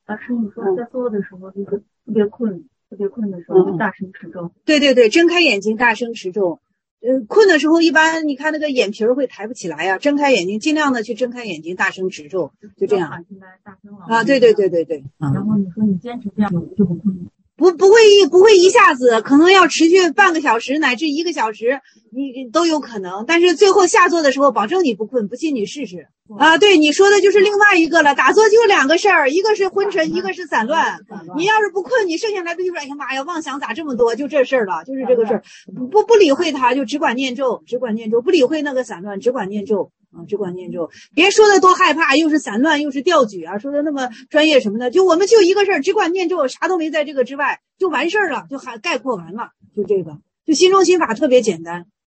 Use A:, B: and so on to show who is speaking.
A: 老师，你说在做的时候就是特别困的时候就大声持咒。
B: 对对对，睁开眼睛大声持咒。困的时候一般你看那个眼皮会抬不起来呀，睁开眼睛尽量的去睁开眼睛大声持咒，就这样。
A: 喊起来大声朗
B: 啊，对对对对对。
A: 然后你说你坚持这样就不困了。
B: 不会一下子，可能要持续半个小时乃至1个小时，你都有可能。但是最后下座的时候，保证你不困，不信你试试。啊，对，你说的就是另外一个了。打坐就2个事儿，一个是昏沉，一个是散乱。你要是不困，你剩下来的就是哎呀妈呀，妄想咋这么多？就这事儿了，就是这个事儿。不理会它，就只管念咒，不理会那个散乱，只管念咒。只管念咒，别说的多害怕，又是散乱又是调举啊，说的那么专业什么的，就我们就一个事儿，只管念咒，啥都没在这个之外，就完事儿了，就概括完了，就这个，就心中心法特别简单。